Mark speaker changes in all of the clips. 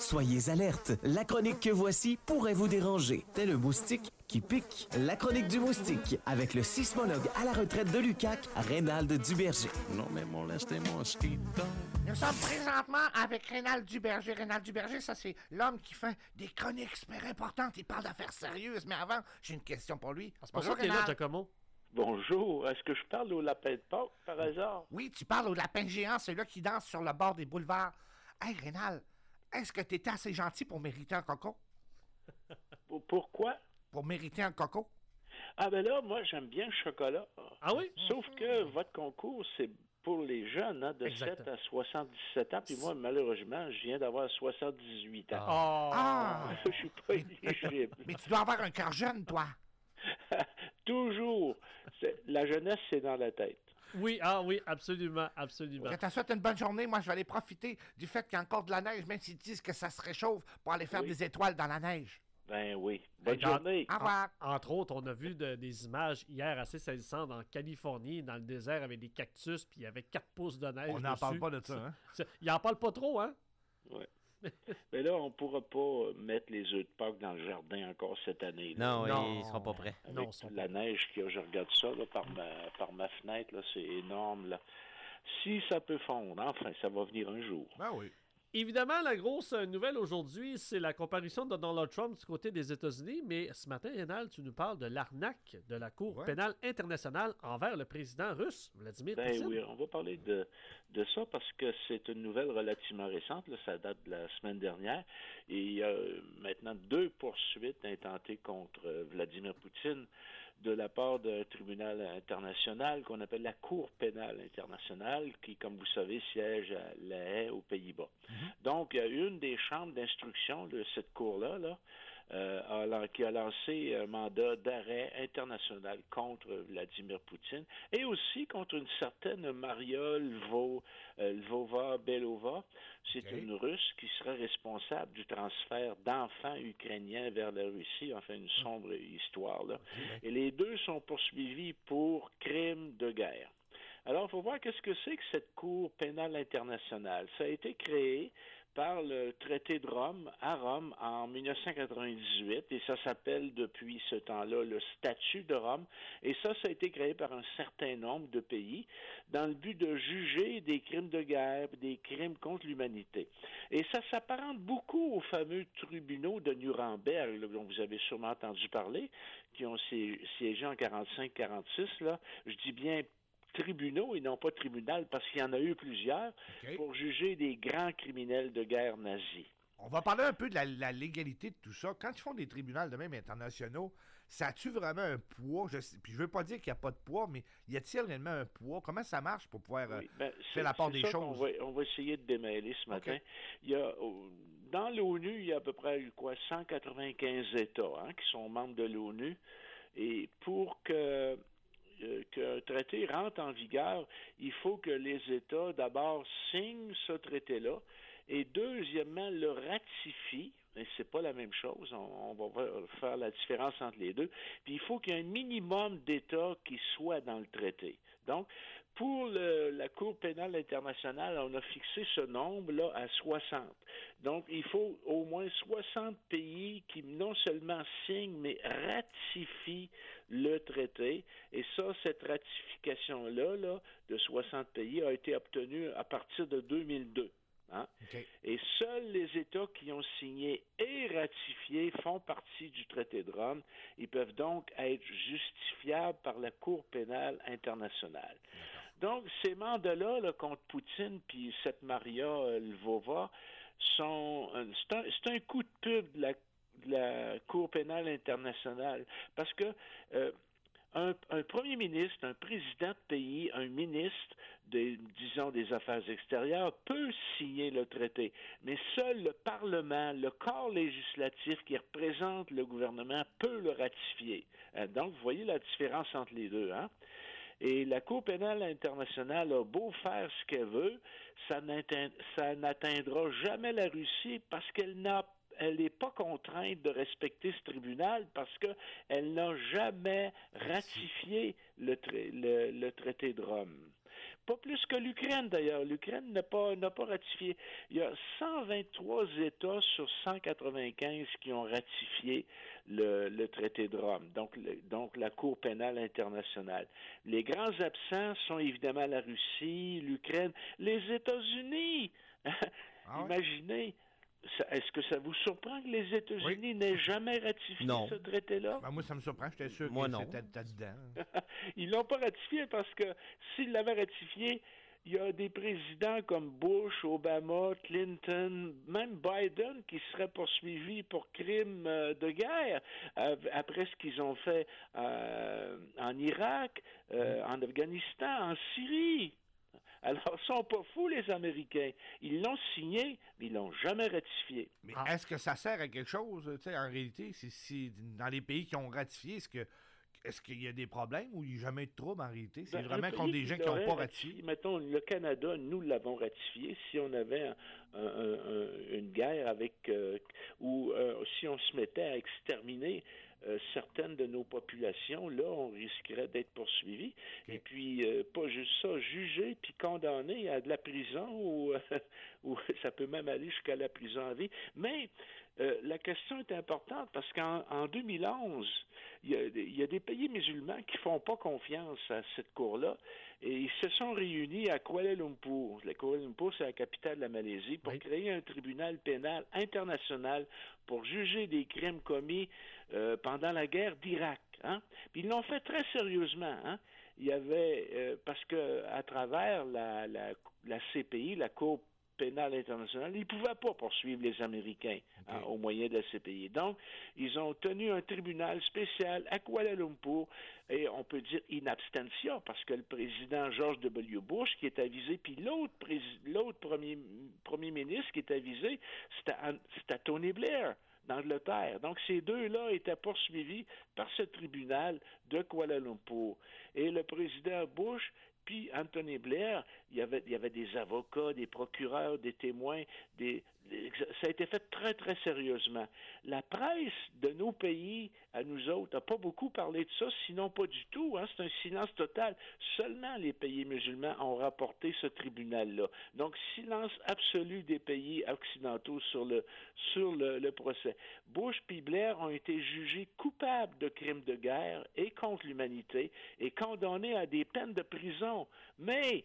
Speaker 1: Soyez alerte, la chronique que voici pourrait vous déranger. Tel un moustique qui pique. La chronique du moustique, avec le sismologue à la retraite de l'UQAC, Reynald Duberger.
Speaker 2: Non me moleste mosquito.
Speaker 3: Nous sommes présentement avec Reynald Duberger. Reynald Duberger, ça c'est l'homme qui fait des chroniques super importantes. Il parle d'affaires sérieuses. Mais avant, j'ai une question pour lui.
Speaker 4: C'est pour ça que t'es là, Giacomo.
Speaker 5: Bonjour, est-ce que je parle au lapin de Pâques, par hasard?
Speaker 3: Oui, tu parles au lapin géant, celui-là qui danse sur le bord des boulevards. Hey, Reynald, est-ce que t'étais assez gentil pour mériter un coco?
Speaker 5: Pourquoi?
Speaker 3: Pour mériter un coco?
Speaker 5: Ah ben là, moi, j'aime bien le chocolat.
Speaker 4: Ah oui?
Speaker 5: Sauf que votre concours, c'est pour les jeunes, hein, de
Speaker 4: Exactement.
Speaker 5: 7 à 77 ans. Puis moi, malheureusement, je viens d'avoir 78 ans.
Speaker 3: Ah!
Speaker 5: Je suis pas éligible.
Speaker 3: Mais tu dois avoir un cœur jeune, toi.
Speaker 5: Toujours. La jeunesse, c'est dans la tête.
Speaker 4: Oui, absolument, absolument.
Speaker 3: Je te souhaite une bonne journée. Moi, je vais aller profiter du fait qu'il y a encore de la neige, même s'ils disent que ça se réchauffe, pour aller faire des étoiles dans la neige.
Speaker 5: Ben oui. Bonne
Speaker 4: Hey,
Speaker 5: journée.
Speaker 3: Au revoir.
Speaker 4: Entre autres, on a vu des images hier assez saisissantes en Californie, dans le désert, avec des cactus, puis il y avait 4 pouces de neige.
Speaker 3: On n'en
Speaker 4: dessus.
Speaker 3: parle pas de ça, hein?
Speaker 4: Il en parle pas trop, hein?
Speaker 5: Ouais. Mais là, on pourra pas mettre les œufs de Pâques dans le jardin encore cette année. Là.
Speaker 6: Non,
Speaker 4: Non.
Speaker 6: ils seront pas prêts.
Speaker 5: Avec
Speaker 4: Non, ça
Speaker 5: la neige qu'il y a, je regarde ça là, par ma fenêtre, là, c'est énorme. Là. Si ça peut fondre, enfin, ça va venir un jour.
Speaker 3: Ben oui.
Speaker 4: Évidemment, la grosse nouvelle aujourd'hui, c'est la comparution de Donald Trump du côté des États-Unis. Mais ce matin, Reynald, tu nous parles de l'arnaque de la Cour pénale internationale envers le président russe, Vladimir Poutine.
Speaker 5: Oui, on va parler de ça parce que c'est une nouvelle relativement récente. Là, ça date de la semaine dernière. Et il y a maintenant 2 poursuites intentées contre Vladimir Poutine de la part d'un tribunal international qu'on appelle la Cour pénale internationale qui, comme vous savez, siège à La Haye, aux Pays-Bas. Donc, il y a une des chambres d'instruction de cette cour-là qui a lancé un mandat d'arrêt international contre Vladimir Poutine et aussi contre une certaine Maria Lvova-Belova. C'est une Russe qui serait responsable du transfert d'enfants ukrainiens vers la Russie, enfin une sombre histoire. Là. Et les deux sont poursuivis pour crimes de guerre. Alors, il faut voir qu'est-ce que c'est que cette Cour pénale internationale. Ça a été créé par le traité de Rome, à Rome, en 1998, et ça s'appelle depuis ce temps-là le statut de Rome, et ça a été créé par un certain nombre de pays dans le but de juger des crimes de guerre, des crimes contre l'humanité. Et ça s'apparente beaucoup aux fameux tribunaux de Nuremberg, là, dont vous avez sûrement entendu parler, qui ont siégé en 45-46, là. Je dis bien tribunaux et non pas tribunal, parce qu'il y en a eu plusieurs, pour juger des grands criminels de guerre nazis.
Speaker 3: On va parler un peu de la légalité de tout ça. Quand ils font des tribunaux de même internationaux, ça a-tu vraiment un poids? Puis je veux pas dire qu'il n'y a pas de poids, mais y a-t-il réellement un poids? Comment ça marche pour pouvoir faire la part des choses?
Speaker 5: On va essayer de démêler ce matin. Il y a, dans l'ONU, il y a à peu près 195 États qui sont membres de l'ONU. Et pour qu'un traité rentre en vigueur, il faut que les États, d'abord, signent ce traité-là et, deuxièmement, le ratifient. Et c'est pas la même chose. On va faire la différence entre les deux. Puis il faut qu'il y ait un minimum d'États qui soient dans le traité. Donc, pour la Cour pénale internationale, on a fixé ce nombre-là à 60. Donc, il faut au moins 60 pays qui non seulement signent, mais ratifient le traité. Et ça, cette ratification-là, de 60 pays, a été obtenue à partir de 2002. Et seuls les États qui ont signé et ratifié font partie du traité de Rome. Ils peuvent donc être justifiables par la Cour pénale internationale. Donc, ces mandats-là contre Poutine puis cette Maria Lvova c'est un coup de pub de la Cour pénale internationale parce que un premier ministre, un président de pays, un ministre des Affaires extérieures peut signer le traité, mais seul le Parlement, le corps législatif qui représente le gouvernement peut le ratifier. Donc, vous voyez la différence entre les deux, Et la Cour pénale internationale a beau faire ce qu'elle veut, ça n'atteindra jamais la Russie parce qu'elle n'est pas contrainte de respecter ce tribunal parce qu'elle n'a jamais ratifié le traité de Rome. Pas plus que l'Ukraine, d'ailleurs. L'Ukraine n'a pas ratifié. Il y a 123 États sur 195 qui ont ratifié le traité de Rome, donc la Cour pénale internationale. Les grands absents sont évidemment la Russie, l'Ukraine, les États-Unis. Imaginez. Est-ce que ça vous surprend que les États-Unis n'aient jamais ratifié ce traité-là?
Speaker 3: Ben, moi, ça me surprend. J'étais sûr que c'était dedans.
Speaker 5: Ils l'ont pas ratifié parce que s'ils l'avaient ratifié, il y a des présidents comme Bush, Obama, Clinton, même Biden qui seraient poursuivis pour crimes de guerre après ce qu'ils ont fait en Irak, en Afghanistan, en Syrie. Alors, ils sont pas fous, les Américains. Ils l'ont signé, mais ils l'ont jamais ratifié.
Speaker 3: Mais est-ce que ça sert à quelque chose? En réalité, si dans les pays qui ont ratifié, est-ce qu'il y a des problèmes ou il n'y a jamais de trouble en réalité? C'est vraiment contre des gens qui n'ont pas ratifié.
Speaker 5: Mettons, le Canada, nous l'avons ratifié. Si on avait une guerre avec... ou si on se mettait à exterminer certaines de nos populations, là, on risquerait d'être poursuivis. Okay. Et puis, pas juste ça, jugé puis condamné à de la prison ou ça peut même aller jusqu'à la prison à vie. Mais la question est importante parce qu'en 2011, il y a des pays musulmans qui font pas confiance à cette cour-là et ils se sont réunis à Kuala Lumpur. Kuala Lumpur, c'est la capitale de la Malaisie, pour créer un tribunal pénal international pour juger des crimes commis pendant la guerre d'Irak. Hein? Puis ils l'ont fait très sérieusement. Hein? Il y avait parce que à travers la CPI, la Cour pénale internationale, ils ne pouvaient pas poursuivre les Américains au moyen de la CPI. Donc, ils ont tenu un tribunal spécial à Kuala Lumpur et on peut dire in absentia parce que le président George W. Bush qui est avisé, puis l'autre premier ministre qui est avisé, c'était Tony Blair d'Angleterre. Donc, ces deux-là étaient poursuivis par ce tribunal de Kuala Lumpur. Et le président Bush puis Anthony Blair, il y avait des avocats, des procureurs, des témoins, ça a été fait très, très sérieusement. La presse de nos pays, à nous autres, n'a pas beaucoup parlé de ça, sinon pas du tout. Hein, c'est un silence total. Seulement les pays musulmans ont rapporté ce tribunal-là. Donc, silence absolu des pays occidentaux sur le procès. Bush et Blair ont été jugés coupables de crimes de guerre et contre l'humanité et condamnés à des peines de prison. Mais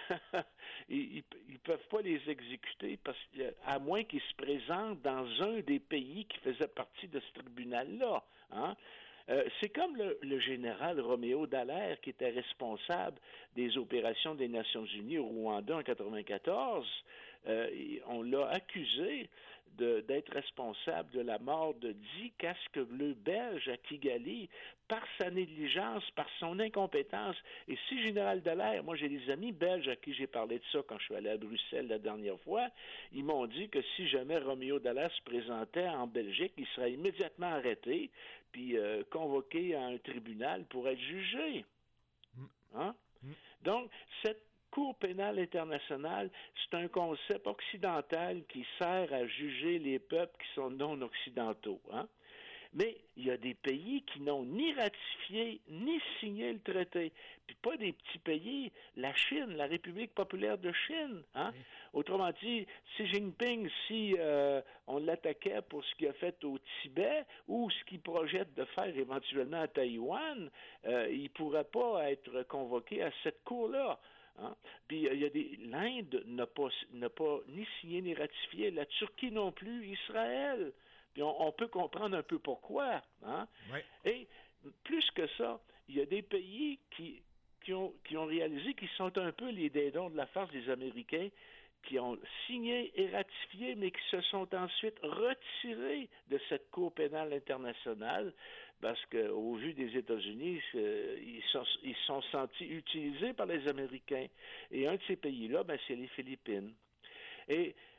Speaker 5: ils peuvent pas les exécuter à moins qu'ils se présentent dans un des pays qui faisait partie de ce tribunal-là. Hein? C'est comme le général Roméo Dallaire qui était responsable des opérations des Nations Unies au Rwanda en 1994. On l'a accusé d'être responsable de la mort de 10 casques bleus belges à Kigali par sa négligence, par son incompétence. Et si Général Dallaire, moi j'ai des amis belges à qui j'ai parlé de ça quand je suis allé à Bruxelles la dernière fois, ils m'ont dit que si jamais Roméo Dallaire se présentait en Belgique, il serait immédiatement arrêté puis convoqué à un tribunal pour être jugé. Hein? Donc, cette Cour pénale internationale, c'est un concept occidental qui sert à juger les peuples qui sont non occidentaux. Hein? Mais il y a des pays qui n'ont ni ratifié ni signé le traité. Puis pas des petits pays, la Chine, la République populaire de Chine. Hein? Oui. Autrement dit, Xi Jinping, si on l'attaquait pour ce qu'il a fait au Tibet ou ce qu'il projette de faire éventuellement à Taïwan, il ne pourrait pas être convoqué à cette cour-là. Hein? Puis l'Inde n'a pas ni signé ni ratifié, la Turquie non plus, Israël. Puis on peut comprendre un peu pourquoi. Hein? Oui. Et plus que ça, il y a des pays qui ont réalisé qu'ils sont un peu les dindons de la farce des Américains, qui ont signé et ratifié, mais qui se sont ensuite retirés de cette Cour pénale internationale parce qu'au vu des États-Unis, ils sont sentis utilisés par les Américains. Et un de ces pays-là, c'est les Philippines. Et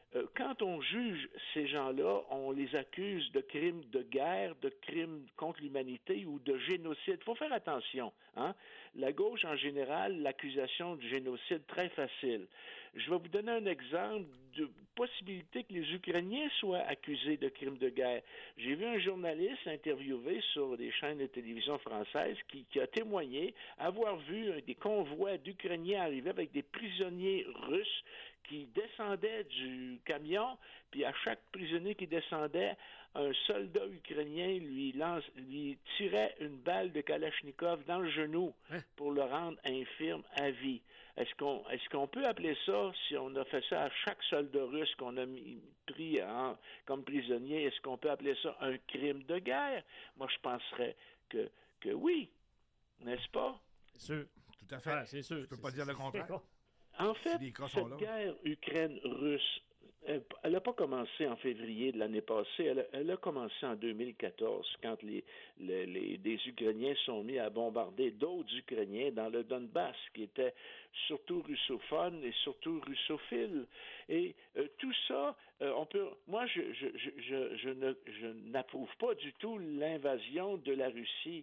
Speaker 5: quand on juge ces gens-là, on les accuse de crimes de guerre, de crimes contre l'humanité ou de génocide. Il faut faire attention. Hein? La gauche, en général, l'accusation de génocide, très facile. Je vais vous donner un exemple de possibilité que les Ukrainiens soient accusés de crimes de guerre. J'ai vu un journaliste interviewé sur des chaînes de télévision françaises qui a témoigné avoir vu des convois d'Ukrainiens arriver avec des prisonniers russes qui descendaient du camion, puis à chaque prisonnier qui descendait, un soldat ukrainien lui tirait une balle de Kalachnikov dans le genou pour le rendre infirme à vie. Est-ce qu'on peut appeler ça, si on a fait ça à chaque soldat russe qu'on a pris comme prisonnier, est-ce qu'on peut appeler ça un crime de guerre? Moi, je penserais que oui, n'est-ce pas?
Speaker 4: C'est sûr.
Speaker 3: Tout à fait.
Speaker 4: Ouais, c'est sûr.
Speaker 3: Je ne peux pas dire le contraire.
Speaker 5: En fait, cette guerre Ukraine-Russe, elle n'a pas commencé en février de l'année passée, elle a commencé en 2014, quand des Ukrainiens sont mis à bombarder d'autres Ukrainiens dans le Donbass, qui étaient surtout russophones et surtout russophiles. Et tout ça, moi, je n'approuve pas du tout l'invasion de la Russie,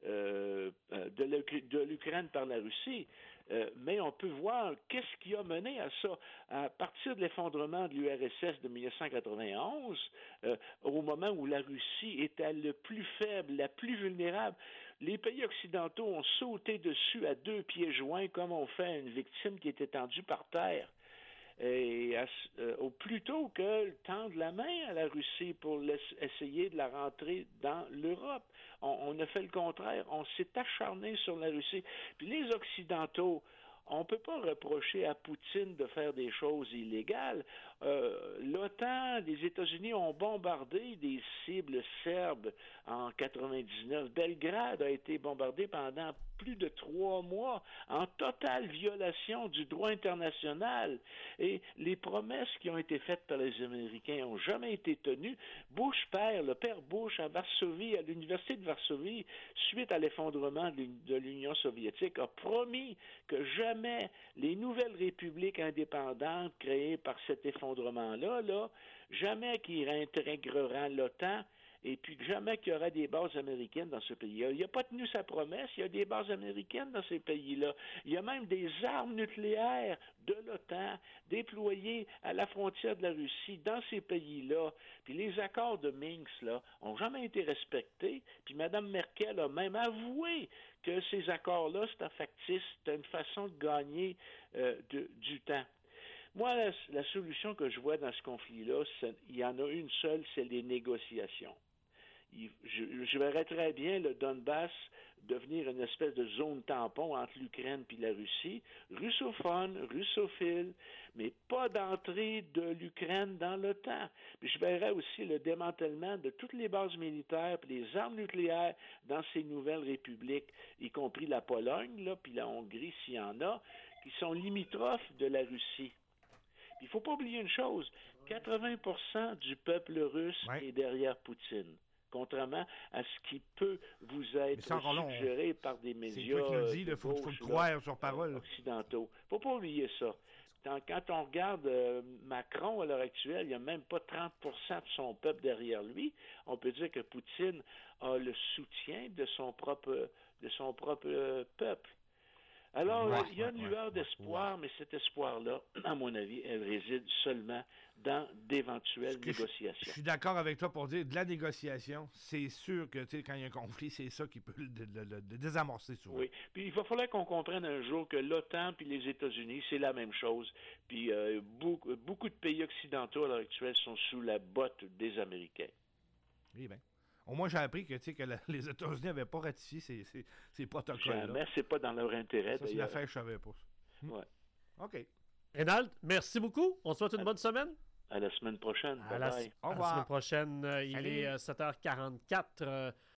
Speaker 5: de l'Ukraine par la Russie. Mais on peut voir qu'est-ce qui a mené à ça. À partir de l'effondrement de l'URSS de 1991, au moment où la Russie était le plus faible, la plus vulnérable, les pays occidentaux ont sauté dessus à 2 pieds joints comme on fait à une victime qui est étendue par terre. Et plutôt que tendre la main à la Russie pour essayer de la rentrer dans l'Europe. On a fait le contraire. On s'est acharné sur la Russie. Puis les Occidentaux, on ne peut pas reprocher à Poutine de faire des choses illégales. L'OTAN, les États-Unis ont bombardé des cibles serbes en 1999. Belgrade a été bombardé pendant plus de 3 mois en totale violation du droit international. Et les promesses qui ont été faites par les Américains n'ont jamais été tenues. Le père Bush à Varsovie, à l'Université de Varsovie, suite à l'effondrement de l'Union soviétique, a promis que jamais les nouvelles républiques indépendantes créées par cet effondrement-là, jamais qu'ils réintégreront l'OTAN, et puis jamais qu'il y aura des bases américaines dans ce pays-là. Il n'a pas tenu sa promesse, il y a des bases américaines dans ces pays-là. Il y a même des armes nucléaires de l'OTAN déployées à la frontière de la Russie dans ces pays-là. Puis les accords de Minsk, là, ont jamais été respectés. Puis Mme Merkel a même avoué que ces accords-là, c'est un factice, c'est une façon de gagner du temps. Moi, la solution que je vois dans ce conflit-là, il y en a une seule, c'est les négociations. Je verrais très bien le Donbass devenir une espèce de zone tampon entre l'Ukraine et la Russie, russophone, russophile, mais pas d'entrée de l'Ukraine dans l'OTAN. Puis je verrais aussi le démantèlement de toutes les bases militaires et les armes nucléaires dans ces nouvelles républiques, y compris la Pologne, là, puis la Hongrie s'il y en a, qui sont limitrophes de la Russie. Il ne faut pas oublier une chose, 80% du peuple russe est derrière Poutine, contrairement à ce qui peut vous être suggéré par des médias
Speaker 3: il faut le croire sur parole.
Speaker 5: Occidentaux. Il ne faut pas oublier ça. Quand on regarde Macron à l'heure actuelle, il n'y a même pas 30% de son peuple derrière lui. On peut dire que Poutine a le soutien de son propre peuple. Alors, il y a une lueur d'espoir, mais cet espoir-là, à mon avis, elle réside seulement dans d'éventuelles négociations.
Speaker 3: Je suis d'accord avec toi pour dire de la négociation. C'est sûr que quand il y a un conflit, c'est ça qui peut le désamorcer souvent.
Speaker 5: Oui, puis il va falloir qu'on comprenne un jour que l'OTAN puis les États-Unis, c'est la même chose. Puis beaucoup de pays occidentaux à l'heure actuelle sont sous la botte des Américains.
Speaker 3: Oui, bien. Au moins, j'ai appris que les États-Unis n'avaient pas ratifié ces protocoles-là.
Speaker 5: Jamais, c'est pas dans leur intérêt.
Speaker 3: Ça, c'est une affaire que je ne savais pas.
Speaker 5: Ouais.
Speaker 3: OK.
Speaker 4: Reynald, merci beaucoup. On te souhaite une bonne semaine.
Speaker 5: À la semaine prochaine.
Speaker 4: Au revoir. À la semaine prochaine, il est 7h44.